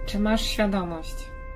Czy masz świadomość?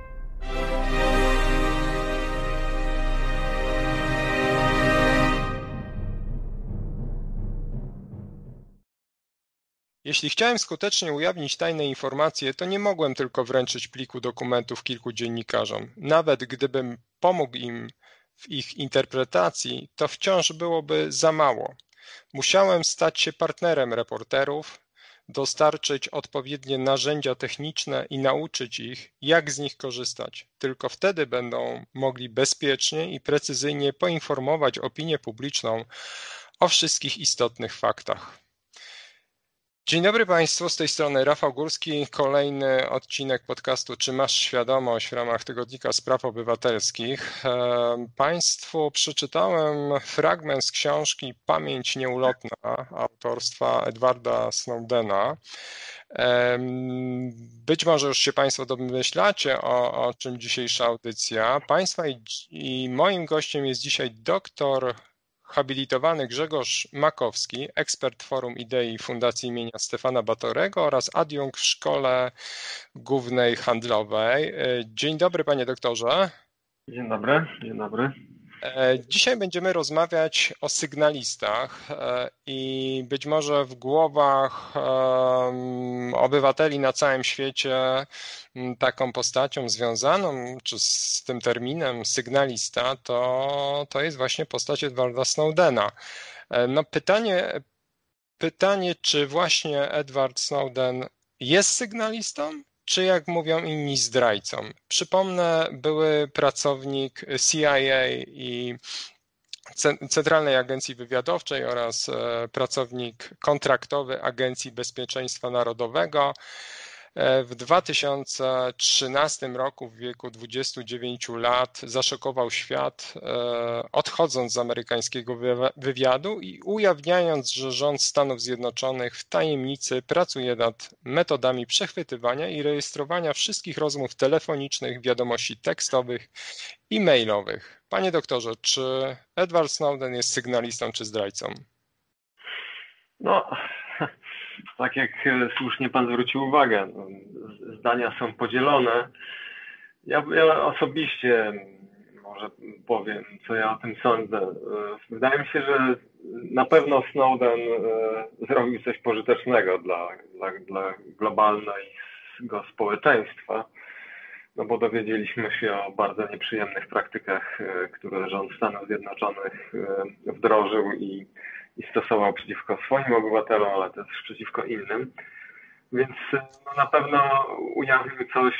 Jeśli chciałem skutecznie ujawnić tajne informacje, to nie mogłem tylko wręczyć pliku dokumentów kilku dziennikarzom. Nawet gdybym pomógł im w ich interpretacji, to wciąż byłoby za mało. Musiałem stać się partnerem reporterów, dostarczyć odpowiednie narzędzia techniczne i nauczyć ich, jak z nich korzystać. Tylko wtedy będą mogli bezpiecznie i precyzyjnie poinformować opinię publiczną o wszystkich istotnych faktach. Dzień dobry Państwu, z tej strony Rafał Górski, kolejny odcinek podcastu Czy masz świadomość w ramach Tygodnika Spraw Obywatelskich. Państwu przeczytałem fragment z książki Pamięć nieulotna autorstwa Edwarda Snowdena. Być może już się Państwo domyślacie, o czym dzisiejsza audycja. Państwa i moim gościem jest dzisiaj doktor habilitowany Grzegorz Makowski, ekspert Forum Idei Fundacji imienia Stefana Batorego oraz adiunkt w Szkole Głównej Handlowej. Dzień dobry, panie doktorze. Dzień dobry, dzień dobry. Dzisiaj będziemy rozmawiać o sygnalistach i być może w głowach obywateli na całym świecie taką postacią związaną czy z tym terminem sygnalista to jest właśnie postać Edwarda Snowdena. No pytanie, czy właśnie Edward Snowden jest sygnalistą? Czy jak mówią inni zdrajcą? Przypomnę, były pracownik CIA i Centralnej Agencji Wywiadowczej oraz pracownik kontraktowy Agencji Bezpieczeństwa Narodowego. W 2013 roku w wieku 29 lat zaszokował świat, odchodząc z amerykańskiego wywiadu i ujawniając, że rząd Stanów Zjednoczonych w tajemnicy pracuje nad metodami przechwytywania i rejestrowania wszystkich rozmów telefonicznych, wiadomości tekstowych i mailowych. Panie doktorze, czy Edward Snowden jest sygnalistą czy zdrajcą? No, tak jak słusznie pan zwrócił uwagę, zdania są podzielone. Ja osobiście może powiem, co ja o tym sądzę. Wydaje mi się, że na pewno Snowden zrobił coś pożytecznego dla globalnego społeczeństwa, no bo dowiedzieliśmy się o bardzo nieprzyjemnych praktykach, które rząd Stanów Zjednoczonych wdrożył i stosował przeciwko swoim obywatelom, ale też przeciwko innym. Więc no, na pewno ujawnił coś,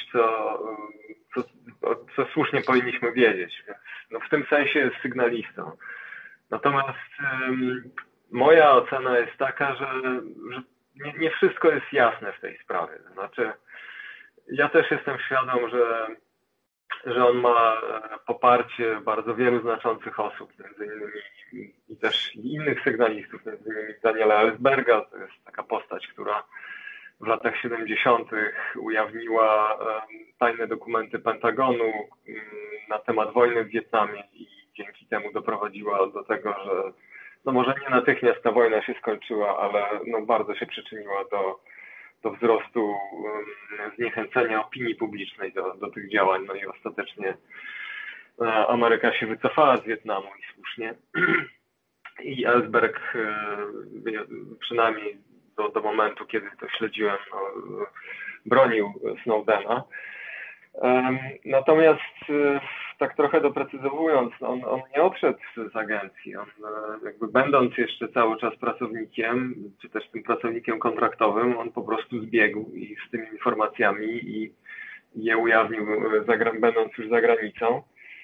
co słusznie powinniśmy wiedzieć. Więc, no, w tym sensie jest sygnalistą. Natomiast moja ocena jest taka, że nie wszystko jest jasne w tej sprawie. To znaczy, ja też jestem świadom, że on ma poparcie bardzo wielu znaczących osób, między innymi i też innych sygnalistów, między innymi Daniela Ellsberga. To jest taka postać, która w latach 70. ujawniła tajne dokumenty Pentagonu na temat wojny w Wietnamie i dzięki temu doprowadziła do tego, że no może nie natychmiast ta wojna się skończyła, ale no bardzo się przyczyniła do wzrostu zniechęcenia opinii publicznej do tych działań. No i ostatecznie Ameryka się wycofała z Wietnamu i słusznie. I Ellsberg, przynajmniej do momentu, kiedy to śledziłem, bronił Snowdena. Natomiast tak trochę doprecyzowując, on nie odszedł z agencji. On jakby będąc jeszcze cały czas pracownikiem, czy też tym pracownikiem kontraktowym, on po prostu zbiegł i z tymi informacjami i je ujawnił, będąc już za granicą.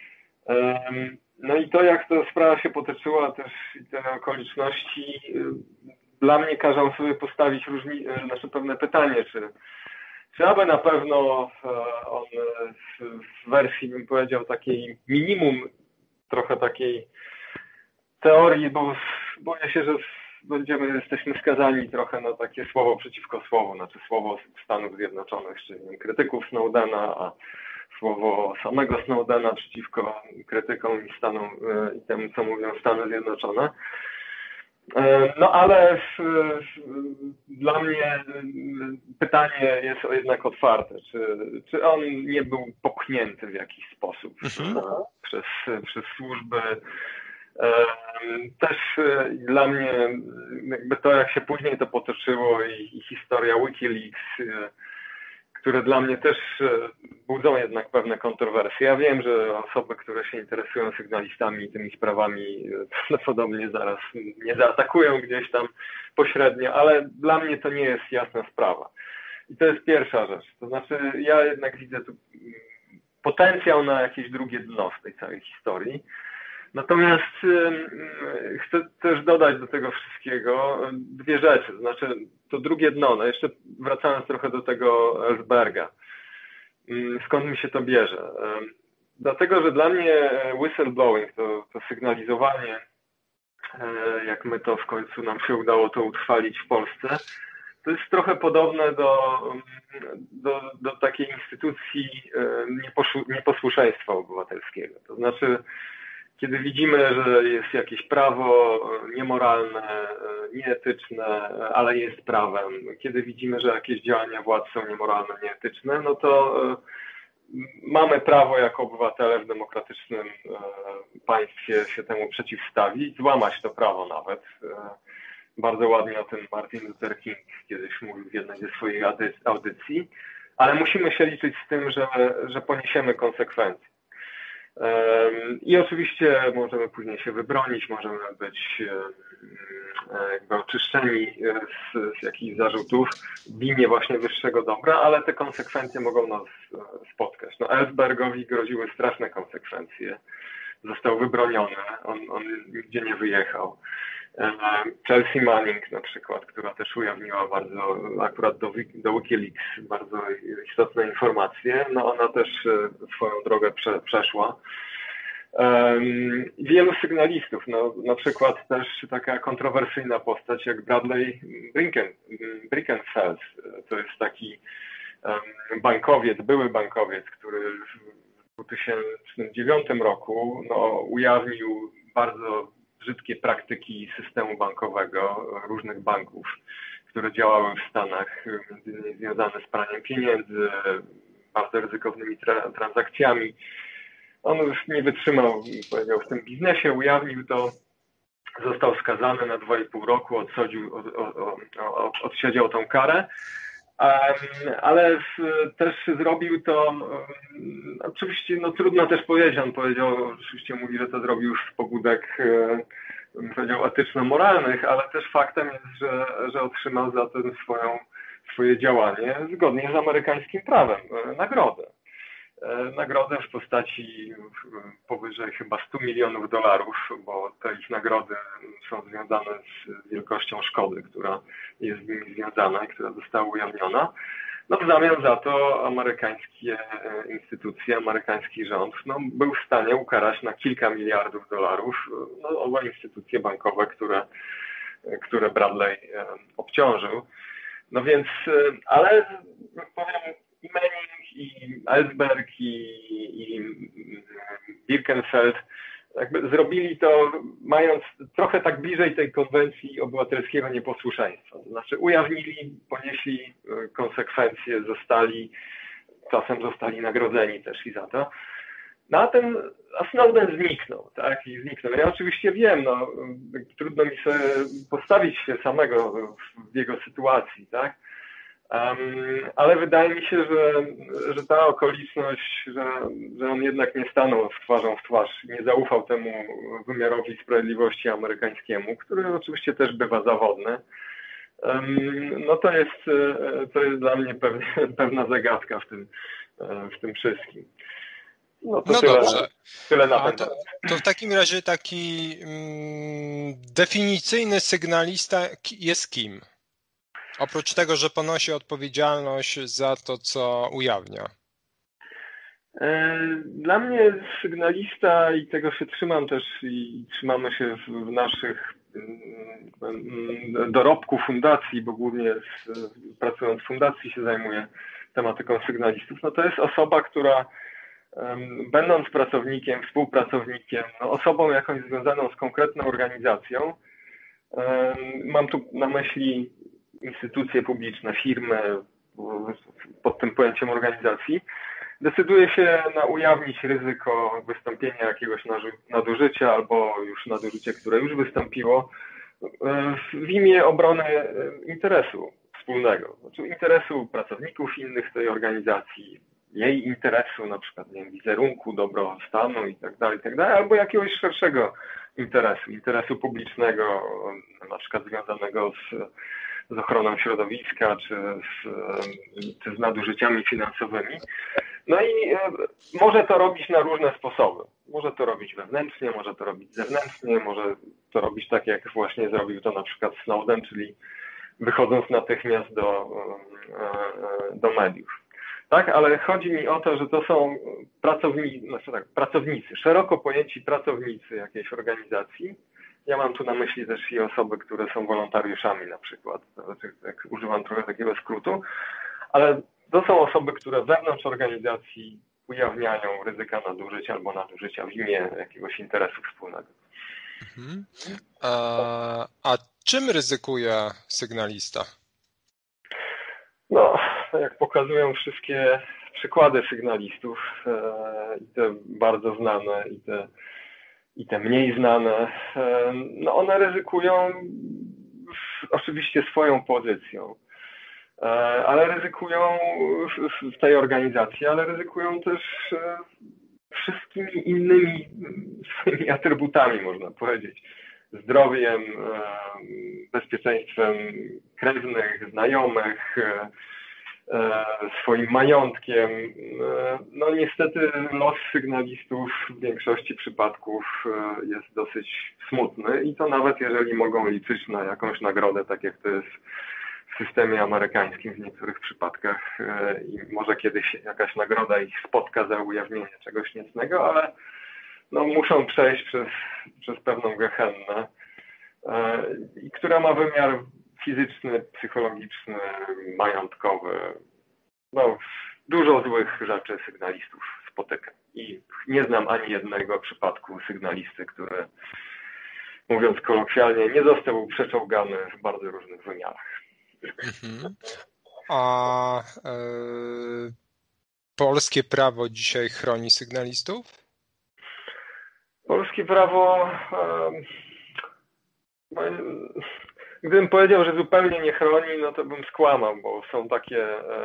No i to, jak ta sprawa się potoczyła, też i te okoliczności, dla mnie każą sobie postawić pewne pytanie, czy aby na pewno on w wersji, bym powiedział, takiej minimum, trochę takiej teorii, bo boję się, że jesteśmy skazani trochę na takie słowo przeciwko słowu, znaczy słowo Stanów Zjednoczonych, czyli krytyków Snowdena, a słowo samego Snowdena przeciwko krytykom i temu, co mówią Stany Zjednoczone. No ale dla mnie pytanie jest jednak otwarte, czy on nie był popchnięty w jakiś sposób przez służby. Też dla mnie jakby to, jak się później to potoczyło i historia Wikileaks, które dla mnie też budzą jednak pewne kontrowersje. Ja wiem, że osoby, które się interesują sygnalistami i tymi sprawami prawdopodobnie zaraz nie zaatakują gdzieś tam pośrednio, ale dla mnie to nie jest jasna sprawa. I to jest pierwsza rzecz. To znaczy ja jednak widzę tu potencjał na jakieś drugie dno w tej całej historii. Natomiast chcę też dodać do tego wszystkiego dwie rzeczy. To znaczy to drugie dno, no jeszcze wracając trochę do tego Ellsberga. Skąd mi się to bierze? Dlatego, że dla mnie whistleblowing, to sygnalizowanie, jak my to w końcu nam się udało to utrwalić w Polsce, to jest trochę podobne do takiej instytucji nieposłuszeństwa obywatelskiego. To znaczy, kiedy widzimy, że jest jakieś prawo niemoralne, nieetyczne, ale jest prawem, kiedy widzimy, że jakieś działania władz są niemoralne, nieetyczne, no to mamy prawo jako obywatele w demokratycznym państwie się temu przeciwstawić, złamać to prawo nawet. Bardzo ładnie o tym Martin Luther King kiedyś mówił w jednej ze swoich audycji, ale musimy się liczyć z tym, że poniesiemy konsekwencje. I oczywiście możemy później się wybronić, możemy być jakby oczyszczeni z jakichś zarzutów w imię właśnie wyższego dobra, ale te konsekwencje mogą nas spotkać. No, Ellsbergowi groziły straszne konsekwencje. Został wybroniony, on nigdzie nie wyjechał. Chelsea Manning na przykład, która też ujawniła bardzo, akurat do Wikileaks, bardzo istotne informacje, no ona też swoją drogę przeszła. Wielu sygnalistów, no, na przykład też taka kontrowersyjna postać jak Bradley Birkenfeld, to jest taki bankowiec, były bankowiec, który w 2009 roku ujawnił bardzo brzydkie praktyki systemu bankowego różnych banków, które działały w Stanach, między innymi związane z praniem pieniędzy, bardzo ryzykownymi transakcjami. On już nie wytrzymał, powiedział, w tym biznesie, ujawnił to, został skazany na 2,5 roku, odsiedział tą karę, ale też zrobił to, oczywiście no trudno też powiedzieć, on powiedział, oczywiście mówi, że to zrobił z pobudek, powiedział, etyczno-moralnych, ale też faktem jest, że otrzymał za to swoje działanie zgodnie z amerykańskim prawem nagrodę. Nagrodę w postaci powyżej chyba $100 milionów, bo te ich nagrody są związane z wielkością szkody, która jest z nimi związana i która została ujawniona. No w zamian za to amerykańskie instytucje, amerykański rząd był w stanie ukarać na kilka miliardów dolarów oba instytucje bankowe, które Bradley obciążył. No więc, ale powiem, i Manning, i Ellsberg, i Birkenfeld jakby zrobili to mając trochę tak bliżej tej konwencji obywatelskiego nieposłuszeństwa. To znaczy ujawnili, ponieśli konsekwencje, czasem zostali nagrodzeni też i za to. No a Snowden zniknął, tak? I zniknął. Ja oczywiście wiem, trudno mi sobie postawić się samego w jego sytuacji, tak? Ale wydaje mi się, że ta okoliczność, że on jednak nie stanął twarzą w twarz, nie zaufał temu wymiarowi sprawiedliwości amerykańskiemu, który oczywiście też bywa zawodny, no to jest dla mnie pewna zagadka w tym wszystkim. No to tyle na ten temat. To w takim razie taki definicyjny sygnalista jest kim? Oprócz tego, że ponosi odpowiedzialność za to, co ujawnia. Dla mnie sygnalista, i tego się trzymam też i trzymamy się w naszych dorobku fundacji, bo głównie pracując w fundacji się zajmuję tematyką sygnalistów, no to jest osoba, która będąc pracownikiem, współpracownikiem, osobą jakąś związaną z konkretną organizacją, Mam tu na myśli instytucje publiczne, firmy pod tym pojęciem organizacji, decyduje się na ujawnić ryzyko wystąpienia jakiegoś nadużycia albo już nadużycie, które już wystąpiło w imię obrony interesu wspólnego, znaczy interesu pracowników innych tej organizacji, jej interesu, na przykład nie wiem, wizerunku, dobrostanu i tak dalej, albo jakiegoś szerszego interesu publicznego, na przykład związanego z ochroną środowiska czy z nadużyciami finansowymi. No i może to robić na różne sposoby. Może to robić wewnętrznie, może to robić zewnętrznie, może to robić tak, jak właśnie zrobił to na przykład Snowden, czyli wychodząc natychmiast do mediów. Tak, ale chodzi mi o to, że to są pracownicy, szeroko pojęci pracownicy jakiejś organizacji. Ja mam tu na myśli też i osoby, które są wolontariuszami na przykład, tak używam trochę takiego skrótu, ale to są osoby, które wewnątrz organizacji ujawniają ryzyka nadużycia albo nadużycia w imię jakiegoś interesu wspólnego. Mhm. A czym ryzykuje sygnalista? No, jak pokazują wszystkie przykłady sygnalistów, i te bardzo znane, i te mniej znane, no one ryzykują oczywiście swoją pozycją, ale ryzykują w tej organizacji, ale ryzykują też wszystkimi innymi swoimi atrybutami, można powiedzieć. Zdrowiem, bezpieczeństwem krewnych, znajomych, swoim majątkiem. No niestety los sygnalistów w większości przypadków jest dosyć smutny i to nawet jeżeli mogą liczyć na jakąś nagrodę, tak jak to jest w systemie amerykańskim w niektórych przypadkach i może kiedyś jakaś nagroda ich spotka za ujawnienie czegoś niecnego, ale no, muszą przejść przez pewną gehennę, która ma wymiar fizyczny, psychologiczny, majątkowy. No, dużo złych rzeczy sygnalistów spotyka. I nie znam ani jednego przypadku sygnalisty, który, mówiąc kolokwialnie, nie został przeczołgany w bardzo różnych wymiarach. Mhm. A polskie prawo dzisiaj chroni sygnalistów? Polskie prawo, gdybym powiedział, że zupełnie nie chroni, no to bym skłamał, bo są takie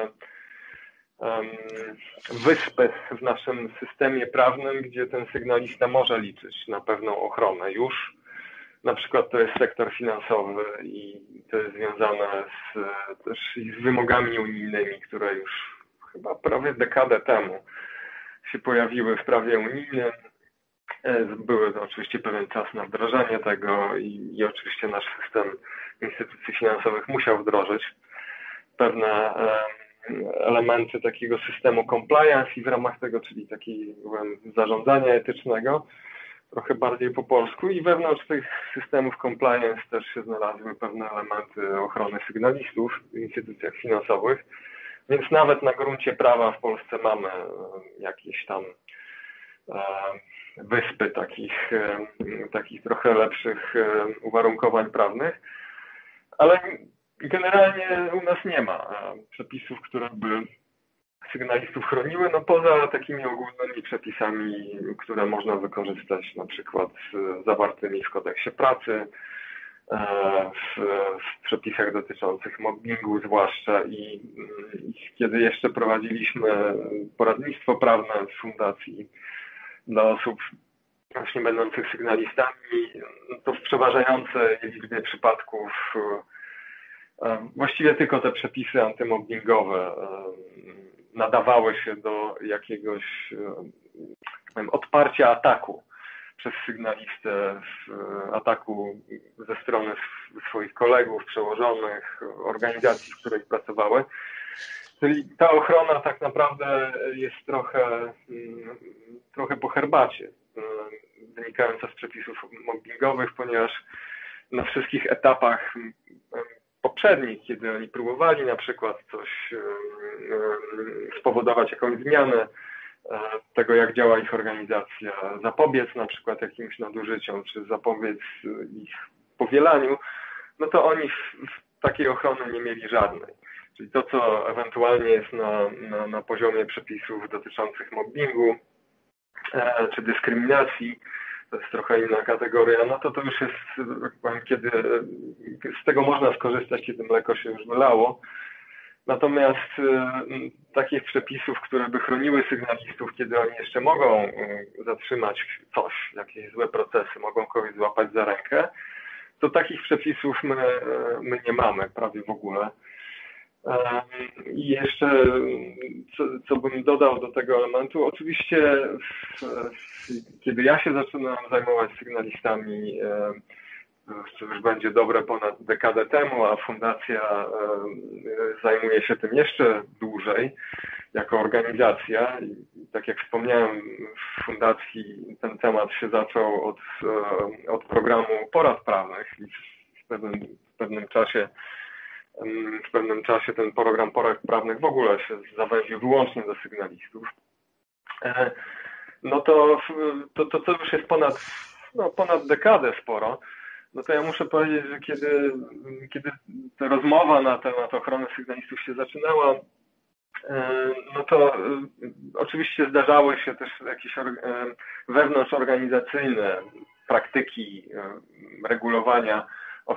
wyspy w naszym systemie prawnym, gdzie ten sygnalista może liczyć na pewną ochronę już. Na przykład to jest sektor finansowy i to jest związane też z wymogami unijnymi, które już chyba prawie dekadę temu się pojawiły w prawie unijnym. Były oczywiście pewien czas na wdrażanie tego i oczywiście nasz system instytucji finansowych musiał wdrożyć pewne elementy takiego systemu compliance i w ramach tego, czyli takiego zarządzania etycznego, trochę bardziej po polsku i wewnątrz tych systemów compliance też się znalazły pewne elementy ochrony sygnalistów w instytucjach finansowych, więc nawet na gruncie prawa w Polsce mamy jakieś tam wyspy takich trochę lepszych uwarunkowań prawnych, ale generalnie u nas nie ma przepisów, które by sygnalistów chroniły, no poza takimi ogólnymi przepisami, które można wykorzystać na przykład zawartymi w kodeksie pracy, w przepisach dotyczących mobbingu zwłaszcza i kiedy jeszcze prowadziliśmy poradnictwo prawne w fundacji dla osób właśnie będących sygnalistami, to w przeważającej liczbie przypadków właściwie tylko te przepisy antymobbingowe nadawały się do jakiegoś odparcia ataku przez sygnalistę, ataku ze strony swoich kolegów, przełożonych, organizacji, w której pracowały. Czyli ta ochrona tak naprawdę jest trochę po herbacie, wynikająca z przepisów mobbingowych, ponieważ na wszystkich etapach poprzednich, kiedy oni próbowali na przykład coś spowodować, jakąś zmianę tego, jak działa ich organizacja, zapobiec na przykład jakimś nadużyciom, czy zapobiec ich powielaniu, no to oni w takiej ochrony nie mieli żadnej. Czyli to, co ewentualnie jest na poziomie przepisów dotyczących mobbingu czy dyskryminacji, to jest trochę inna kategoria, no to już jest, jak powiem, kiedy z tego można skorzystać, kiedy mleko się już wylało. Natomiast takich przepisów, które by chroniły sygnalistów, kiedy oni jeszcze mogą zatrzymać coś, jakieś złe procesy, mogą kogoś złapać za rękę, to takich przepisów my nie mamy prawie w ogóle. I jeszcze, co bym dodał do tego elementu, oczywiście kiedy ja się zaczynałem zajmować sygnalistami, co już będzie dobre ponad dekadę temu, a fundacja zajmuje się tym jeszcze dłużej jako organizacja. I tak jak wspomniałem, w fundacji ten temat się zaczął od programu porad prawnych i w pewnym czasie ten program porad prawnych w ogóle się zawęził wyłącznie do sygnalistów. No to już jest ponad dekadę sporo. No to ja muszę powiedzieć, że kiedy ta rozmowa na temat ochrony sygnalistów się zaczynała, no to oczywiście zdarzały się też jakieś wewnątrzorganizacyjne praktyki regulowania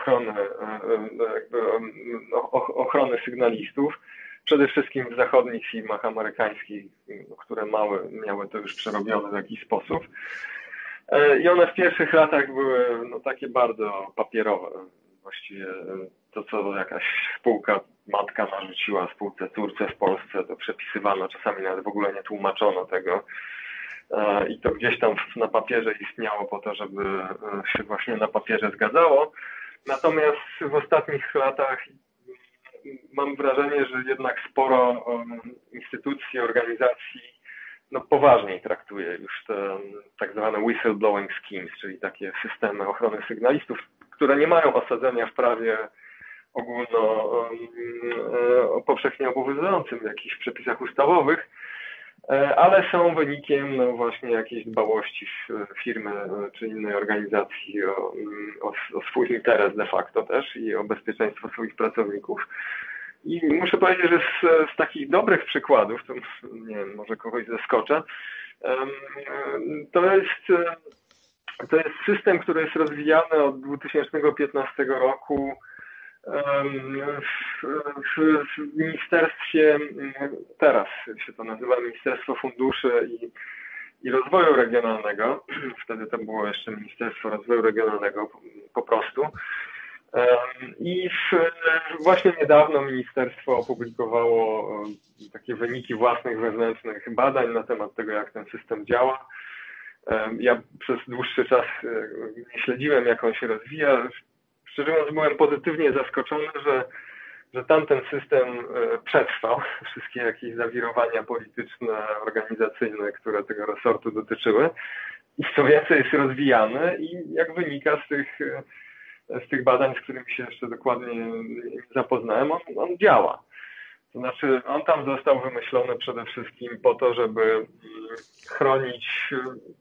ochrony sygnalistów, przede wszystkim w zachodnich firmach amerykańskich, które miały to już przerobione w jakiś sposób. I one w pierwszych latach były takie bardzo papierowe. Właściwie to, co jakaś spółka matka narzuciła spółce córce w Polsce, to przepisywano, czasami nawet w ogóle nie tłumaczono tego. I to gdzieś tam na papierze istniało po to, żeby się właśnie na papierze zgadzało. Natomiast w ostatnich latach mam wrażenie, że jednak sporo instytucji, organizacji poważniej traktuje już te tak zwane whistleblowing schemes, czyli takie systemy ochrony sygnalistów, które nie mają osadzenia w prawie powszechnie obowiązującym w jakichś przepisach ustawowych, ale są wynikiem właśnie jakiejś dbałości firmy czy innej organizacji o swój interes de facto też i o bezpieczeństwo swoich pracowników. I muszę powiedzieć, że z takich dobrych przykładów, to nie wiem, może kogoś zaskoczę, to jest system, który jest rozwijany od 2015 roku w ministerstwie, teraz się to nazywa Ministerstwo Funduszy i Rozwoju Regionalnego, wtedy to było jeszcze Ministerstwo Rozwoju Regionalnego po prostu. I właśnie niedawno ministerstwo opublikowało takie wyniki własnych wewnętrznych badań na temat tego, jak ten system działa. Ja przez dłuższy czas nie śledziłem, jak on się rozwija. Szczerze mówiąc, byłem pozytywnie zaskoczony, że tamten system przetrwał wszystkie jakieś zawirowania polityczne, organizacyjne, które tego resortu dotyczyły. I co więcej, jest rozwijany i jak wynika z tych badań, z którymi się jeszcze dokładnie nie zapoznałem, on działa. To znaczy, on tam został wymyślony przede wszystkim po to, żeby chronić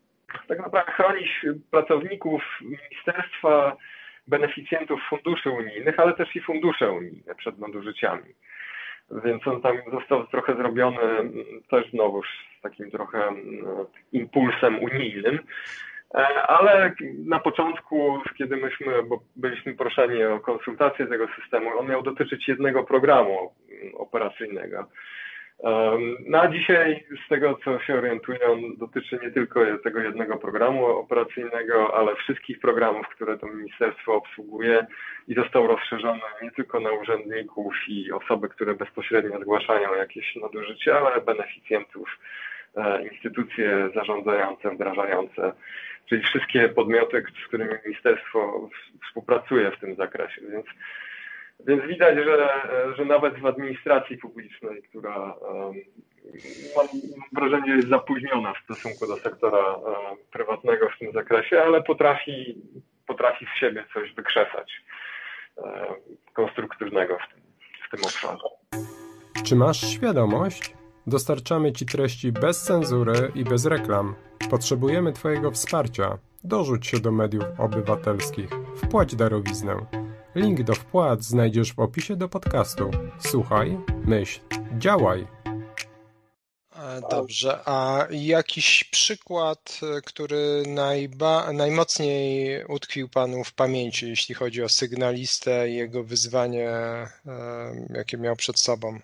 pracowników ministerstwa, beneficjentów funduszy unijnych, ale też i fundusze unijne przed nadużyciami. Więc on tam został trochę zrobiony też znowuż z takim trochę impulsem unijnym. Ale na początku, kiedy bo byliśmy proszeni o konsultację tego systemu, on miał dotyczyć jednego programu operacyjnego. No a dzisiaj, z tego co się orientuję, on dotyczy nie tylko tego jednego programu operacyjnego, ale wszystkich programów, które to ministerstwo obsługuje i został rozszerzony nie tylko na urzędników i osoby, które bezpośrednio zgłaszają jakieś nadużycia, ale beneficjentów, instytucje zarządzające, wdrażające, czyli wszystkie podmioty, z którymi ministerstwo współpracuje w tym zakresie. Więc widać, że nawet w administracji publicznej, która mam wrażenie jest zapóźniona w stosunku do sektora prywatnego w tym zakresie, ale potrafi z siebie coś wykrzesać konstruktywnego w tym obszarze. Czy masz świadomość? Dostarczamy Ci treści bez cenzury i bez reklam. Potrzebujemy Twojego wsparcia. Dorzuć się do mediów obywatelskich. Wpłać darowiznę. Link do wpłat znajdziesz w opisie do podcastu. Słuchaj, myśl, działaj. Dobrze, a jakiś przykład, który najmocniej utkwił Panu w pamięci, jeśli chodzi o sygnalistę i jego wyzwanie, jakie miał przed sobą?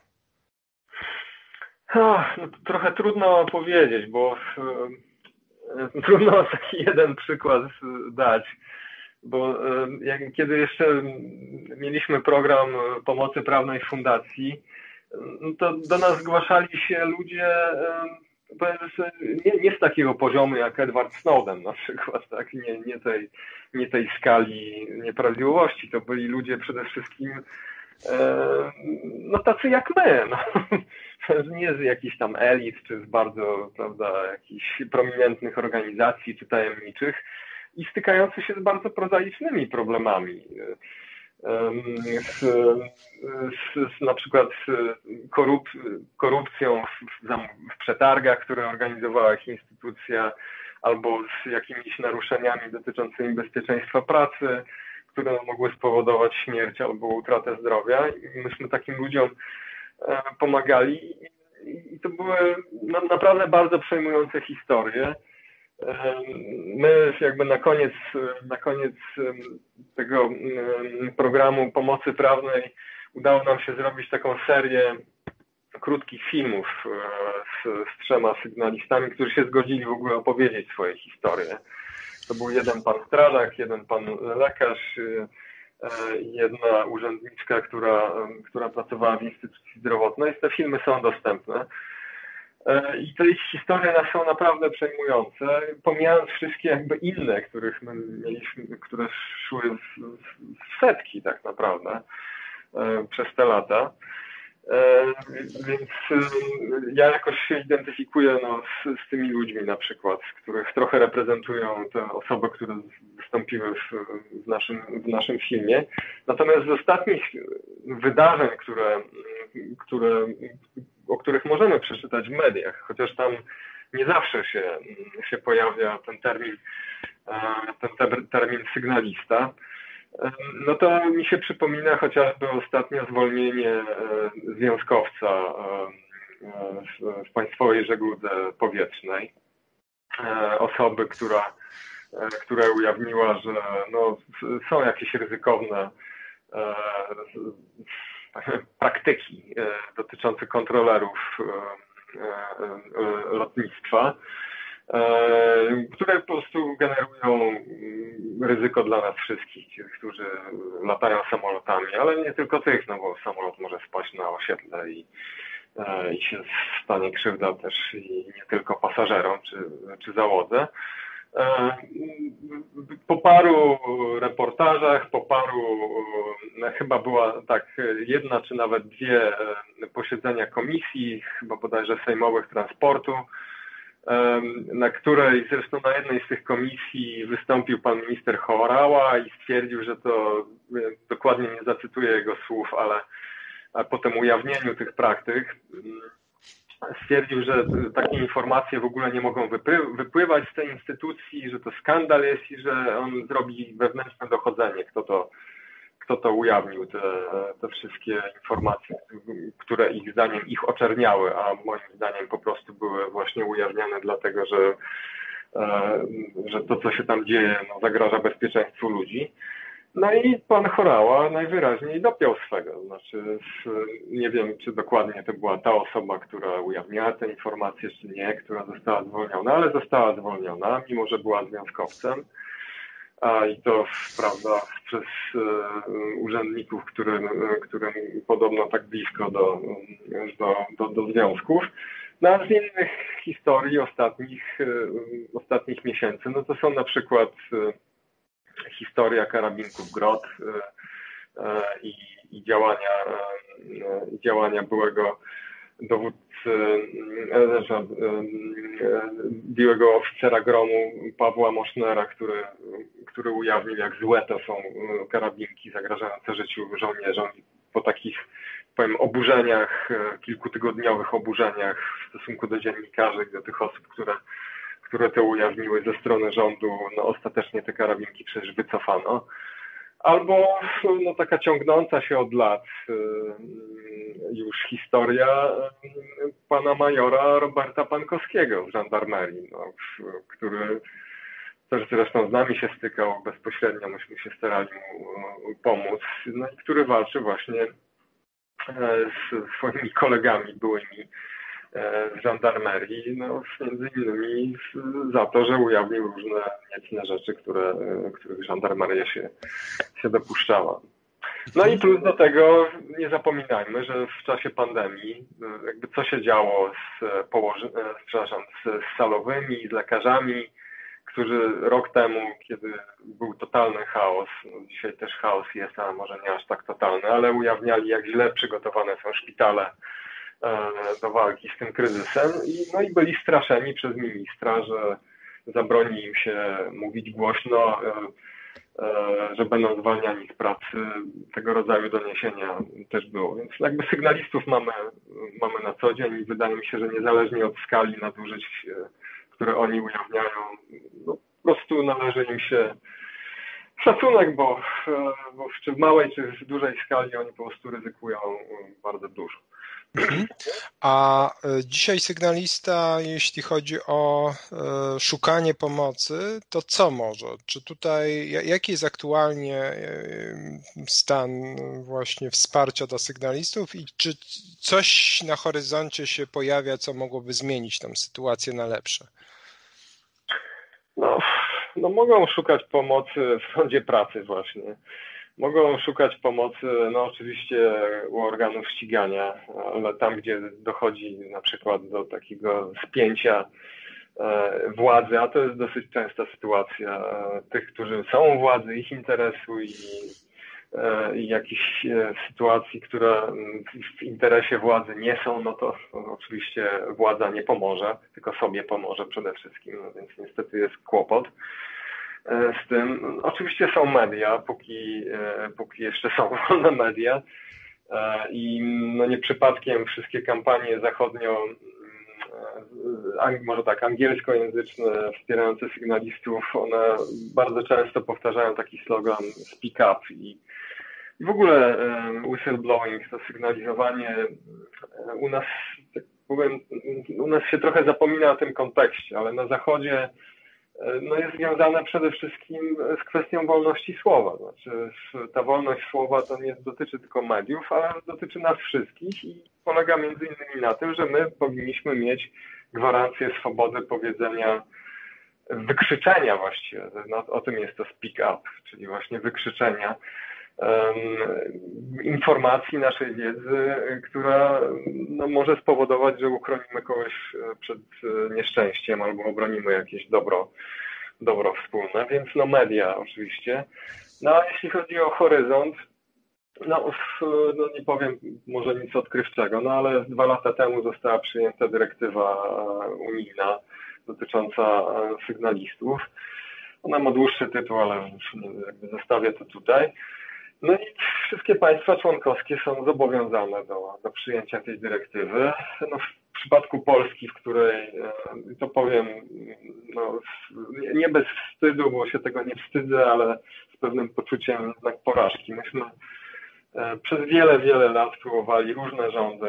No, trochę trudno powiedzieć, bo trudno taki jeden przykład dać, bo kiedy jeszcze mieliśmy program pomocy prawnej w fundacji, to do nas zgłaszali się ludzie nie z takiego poziomu jak Edward Snowden na przykład, tak? Nie tej skali nieprawidłowości. To byli ludzie przede wszystkim tacy jak my, no. Nie z jakichś tam elit, czy z bardzo, prawda, jakichś prominentnych organizacji, czy tajemniczych, i stykający się z bardzo prozaicznymi problemami. Na przykład korupcją w przetargach, które organizowała ich instytucja, albo z jakimiś naruszeniami dotyczącymi bezpieczeństwa pracy, które mogły spowodować śmierć albo utratę zdrowia. I myśmy takim ludziom pomagali i to były naprawdę bardzo przejmujące historie. My jakby na koniec tego programu pomocy prawnej udało nam się zrobić taką serię krótkich filmów z 3 sygnalistami, którzy się zgodzili w ogóle opowiedzieć swoje historie. To był jeden pan strażak, jeden pan lekarz i jedna urzędniczka, która pracowała w instytucji zdrowotnej. Te filmy są dostępne. I te ich historie są naprawdę przejmujące, pomijając wszystkie jakby inne, których my mieliśmy, które szły w setki tak naprawdę przez te lata. Więc ja jakoś się identyfikuję z tymi ludźmi na przykład, których trochę reprezentują te osoby, które wystąpiły w naszym filmie. Natomiast z ostatnich wydarzeń, o których możemy przeczytać w mediach, chociaż tam nie zawsze się pojawia ten termin sygnalista, no to mi się przypomina chociażby ostatnio zwolnienie związkowca w Państwowej Żegludze Powietrznej. Osoby, która ujawniła, że są jakieś ryzykowne praktyki dotyczące kontrolerów lotnictwa, które po prostu generują ryzyko dla nas wszystkich, tych, którzy latają samolotami, ale nie tylko tych, no bo samolot może spaść na osiedle i się stanie krzywda też i nie tylko pasażerom czy załodze. Po paru reportażach, chyba była tak 1 czy nawet 2 posiedzenia komisji, chyba bodajże sejmowych transportu, zresztą na jednej z tych komisji wystąpił pan minister Horała i stwierdził, że to, dokładnie nie zacytuję jego słów, ale po tym ujawnieniu tych praktyk stwierdził, że takie informacje w ogóle nie mogą wypływać z tej instytucji, że to skandal jest i że on zrobi wewnętrzne dochodzenie, kto to ujawnił, te wszystkie informacje, które ich zdaniem ich oczerniały, a moim zdaniem po prostu były właśnie ujawniane dlatego, że to, co się tam dzieje, zagraża bezpieczeństwu ludzi. No i pan Horała najwyraźniej dopiął swego. Znaczy, nie wiem, czy dokładnie to była ta osoba, która ujawniała te informacje, czy nie, która została zwolniona, ale została zwolniona, mimo że była związkowcem. I to, prawda, przez urzędników, którym podobno tak blisko do związków. No a z innych historii ostatnich miesięcy, no to są na przykład historia karabinków GROT i działania byłego dowódcy, byłego oficera gromu Pawła Mosznera, który ujawnił, jak złe to są karabinki zagrażające życiu żołnierzom. Po takich, powiem, kilkutygodniowych oburzeniach w stosunku do dziennikarzy i do tych osób, które to ujawniły ze strony rządu, no ostatecznie te karabinki przecież wycofano. Albo no, taka ciągnąca się od lat już historia pana majora Roberta Pankowskiego w żandarmerii, no, który też zresztą z nami się stykał bezpośrednio, myśmy się starali mu pomóc, no i który walczy właśnie z swoimi kolegami byłymi z żandarmerii, no, między innymi za to, że ujawnił różne niecne rzeczy, których żandarmeria się dopuszczała. No i plus do tego nie zapominajmy, że w czasie pandemii jakby co się działo z salowymi, z lekarzami, którzy rok temu, kiedy był totalny chaos, no dzisiaj też chaos jest, a może nie aż tak totalny, ale ujawniali, jak źle przygotowane są szpitale do walki z tym kryzysem i byli straszeni przez ministra, że zabroni im się mówić głośno, że będą zwalniani z pracy. Tego rodzaju doniesienia też było. Więc jakby sygnalistów mamy na co dzień i wydaje mi się, że niezależnie od skali nadużyć, które oni ujawniają, no, po prostu należy im się szacunek, bo czy w małej, czy w dużej skali oni po prostu ryzykują bardzo dużo. A dzisiaj sygnalista, jeśli chodzi o szukanie pomocy, to co może? Czy tutaj, jaki jest aktualnie stan właśnie wsparcia dla sygnalistów i czy coś na horyzoncie się pojawia, co mogłoby zmienić tę sytuację na lepsze? No mogą szukać pomocy w sądzie pracy właśnie. Mogą szukać pomocy, no oczywiście u organów ścigania, ale tam, gdzie dochodzi na przykład do takiego spięcia władzy, a to jest dosyć częsta sytuacja tych, którzy są u władzy, ich interesu i jakichś sytuacji, które w interesie władzy nie są, no to oczywiście władza nie pomoże, tylko sobie pomoże przede wszystkim, no więc niestety jest kłopot z tym. Oczywiście są media, póki jeszcze są wolne media i no nie przypadkiem wszystkie kampanie może tak, angielskojęzyczne wspierające sygnalistów, one bardzo często powtarzają taki slogan speak up i w ogóle whistleblowing, to sygnalizowanie u nas, tak powiem, u nas się trochę zapomina o tym kontekście, ale na Zachodzie no jest związane przede wszystkim z kwestią wolności słowa. Znaczy, ta wolność słowa to nie dotyczy tylko mediów, ale dotyczy nas wszystkich i polega między innymi na tym, że my powinniśmy mieć gwarancję swobody powiedzenia, wykrzyczenia właściwie. No, o tym jest to speak up, czyli właśnie wykrzyczenia informacji, naszej wiedzy, która no, może spowodować, że uchronimy kogoś przed nieszczęściem albo obronimy jakieś dobro wspólne, więc no media oczywiście. No a jeśli chodzi o horyzont, no nie powiem może nic odkrywczego, no ale 2 lata temu została przyjęta dyrektywa unijna dotycząca sygnalistów. Ona ma dłuższy tytuł, ale jakby zostawię to tutaj. No i wszystkie państwa członkowskie są zobowiązane do przyjęcia tej dyrektywy. No, w przypadku Polski, w której, to powiem, no, nie bez wstydu, bo się tego nie wstydzę, ale z pewnym poczuciem jednak porażki. Myśmy przez wiele lat próbowali różne rządy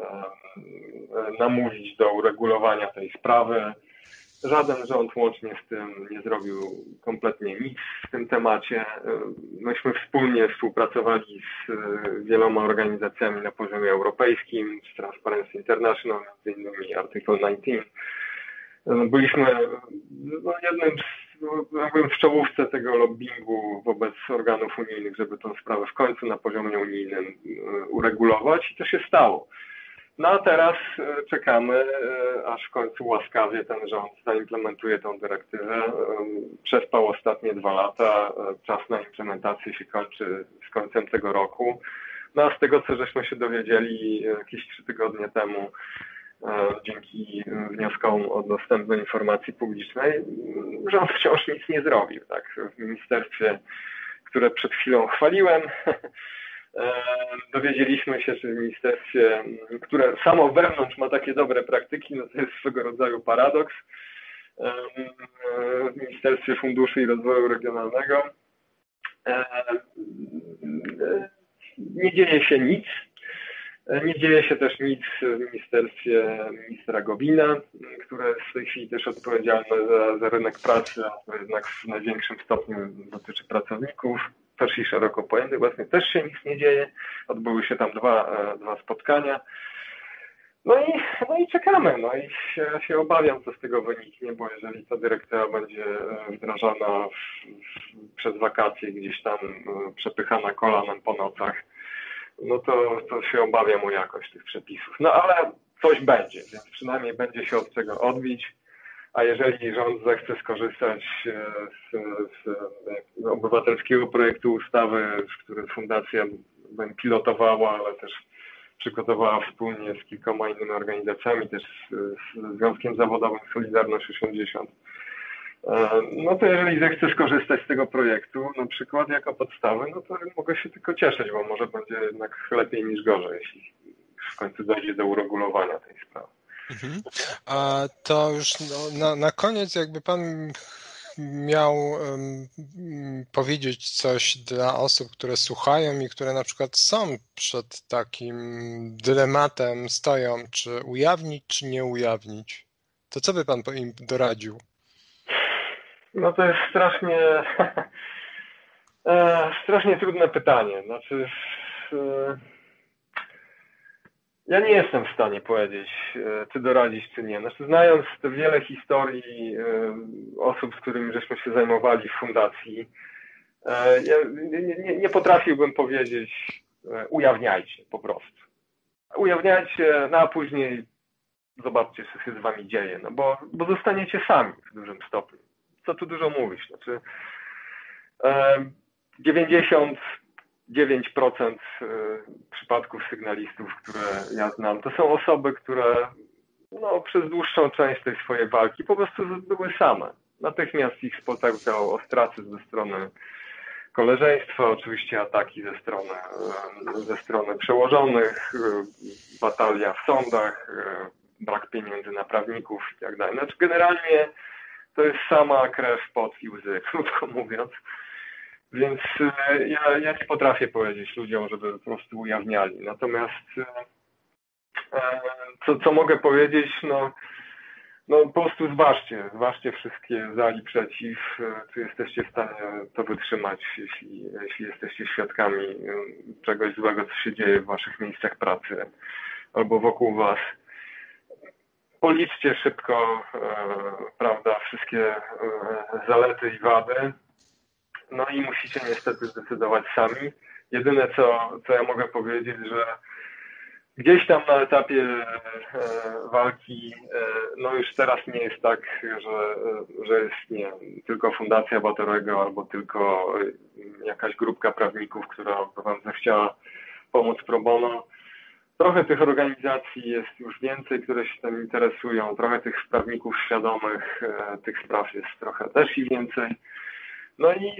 namówić do uregulowania tej sprawy. Żaden rząd łącznie z tym nie zrobił kompletnie nic w tym temacie. Myśmy wspólnie współpracowali z wieloma organizacjami na poziomie europejskim, z Transparency International, między innymi Article 19. Byliśmy jednym w czołówce tego lobbingu wobec organów unijnych, żeby tę sprawę w końcu na poziomie unijnym uregulować i to się stało. No a teraz czekamy, aż w końcu łaskawie ten rząd zaimplementuje tę dyrektywę. Przespał ostatnie 2 lata, czas na implementację się kończy z końcem tego roku. No a z tego, co żeśmy się dowiedzieli jakieś 3 tygodnie temu, dzięki wnioskom o dostęp do informacji publicznej, rząd wciąż nic nie zrobił. Tak? W ministerstwie, które przed chwilą chwaliłem, dowiedzieliśmy się, że w ministerstwie, które samo wewnątrz ma takie dobre praktyki, no to jest swego rodzaju paradoks, w Ministerstwie Funduszy i Rozwoju Regionalnego. Nie dzieje się nic. Nie dzieje się też nic w ministerstwie ministra Gowina, które jest w tej chwili też odpowiedzialne za rynek pracy, a to jednak w największym stopniu dotyczy pracowników, też i szeroko pojętych. Właśnie też się nic nie dzieje. Odbyły się tam dwa spotkania. No i czekamy. No i się obawiam, co z tego wyniknie, bo jeżeli ta dyrektywa będzie wdrażana przez wakacje, gdzieś tam przepychana kolanem po nocach, no to się obawiam o jakość tych przepisów. No ale coś będzie, więc przynajmniej będzie się od czego odbić, a jeżeli rząd zechce skorzystać z obywatelskiego projektu ustawy, który fundacja pilotowała, ale też przygotowała wspólnie z kilkoma innymi organizacjami, też z Związkiem Zawodowym Solidarność 80. No to jeżeli zechce skorzystać z tego projektu, na przykład jako podstawy, no to mogę się tylko cieszyć, bo może będzie jednak lepiej niż gorzej, jeśli w końcu dojdzie do uregulowania tej sprawy. Mhm. A to już na koniec, jakby pan miał powiedzieć coś dla osób, które słuchają i które na przykład są przed takim dylematem, stoją, czy ujawnić, czy nie ujawnić, to co by pan im doradził? No to jest strasznie trudne pytanie. Znaczy, ja nie jestem w stanie powiedzieć, czy doradzić, czy nie. Znaczy, znając wiele historii osób, z którymi żeśmy się zajmowali w fundacji, ja nie potrafiłbym powiedzieć, ujawniajcie po prostu. Ujawniajcie, no a później zobaczcie, co się z wami dzieje, no bo zostaniecie sami w dużym stopniu. Co tu dużo mówić? Znaczy, 99% przypadków sygnalistów, które ja znam, to są osoby, które przez dłuższą część tej swojej walki po prostu były same. Natychmiast ich spotykał ostracyzm ze strony koleżeństwa, oczywiście ataki ze strony przełożonych, batalia w sądach, brak pieniędzy na prawników i tak dalej. Znaczy generalnie to jest sama krew, pot i łzy, krótko mówiąc. Więc ja nie potrafię powiedzieć ludziom, żeby po prostu ujawniali. Natomiast co mogę powiedzieć, po prostu zważcie wszystkie za i przeciw, czy jesteście w stanie to wytrzymać, jeśli jesteście świadkami czegoś złego, co się dzieje w waszych miejscach pracy albo wokół was. Policzcie szybko, prawda, wszystkie zalety i wady. No i musicie niestety zdecydować sami. Jedyne, co ja mogę powiedzieć, że gdzieś tam na etapie walki, już teraz nie jest tak, że jest tylko Fundacja Batorego albo tylko jakaś grupka prawników, która wam zechciała pomóc pro bono. Trochę tych organizacji jest już więcej, które się tym interesują. Trochę tych prawników świadomych tych spraw jest trochę też i więcej. No i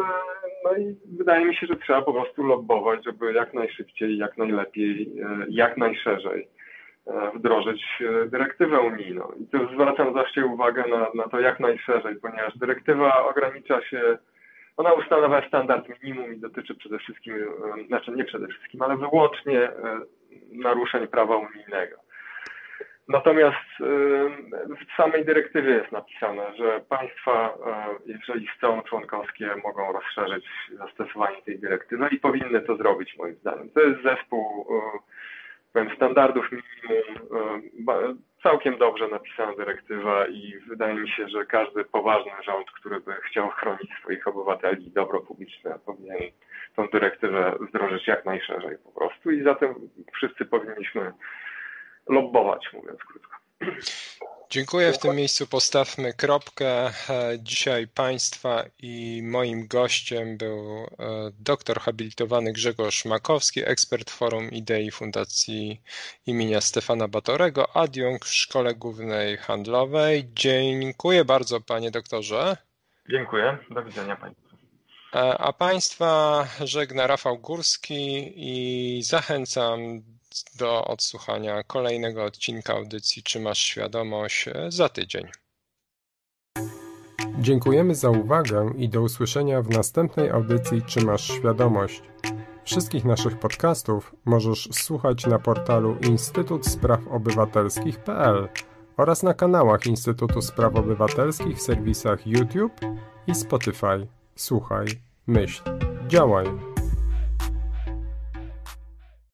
wydaje mi się, że trzeba po prostu lobbować, żeby jak najszybciej, jak najlepiej, jak najszerzej wdrożyć dyrektywę unijną. I tu zwracam zawsze uwagę na to jak najszerzej, ponieważ dyrektywa ogranicza się, ona ustanawia standard minimum i dotyczy przede wszystkim, znaczy nie przede wszystkim, ale wyłącznie naruszeń prawa unijnego. Natomiast w samej dyrektywie jest napisane, że państwa, jeżeli chcą członkowskie, mogą rozszerzyć zastosowanie tej dyrektywy i powinny to zrobić moim zdaniem. To jest zespół standardów minimum, całkiem dobrze napisana dyrektywa i wydaje mi się, że każdy poważny rząd, który by chciał chronić swoich obywateli i dobro publiczne, powinien tą dyrektywę wdrożyć jak najszerzej po prostu i zatem wszyscy powinniśmy lobbować, mówiąc krótko. Dziękuję. W tym miejscu postawmy kropkę. Dzisiaj Państwa i moim gościem był doktor habilitowany Grzegorz Makowski, ekspert Forum Idei Fundacji imienia Stefana Batorego, adiunkt w Szkole Głównej Handlowej. Dziękuję bardzo, panie doktorze. Dziękuję. Do widzenia państwu. A Państwa żegna Rafał Górski i zachęcam do odsłuchania kolejnego odcinka audycji Czy masz świadomość za tydzień. Dziękujemy za uwagę i do usłyszenia w następnej audycji Czy masz świadomość? Wszystkich naszych podcastów możesz słuchać na portalu instytutspraw-obywatelskich.pl oraz na kanałach Instytutu Spraw Obywatelskich w serwisach YouTube i Spotify. Słuchaj, myśl, działaj.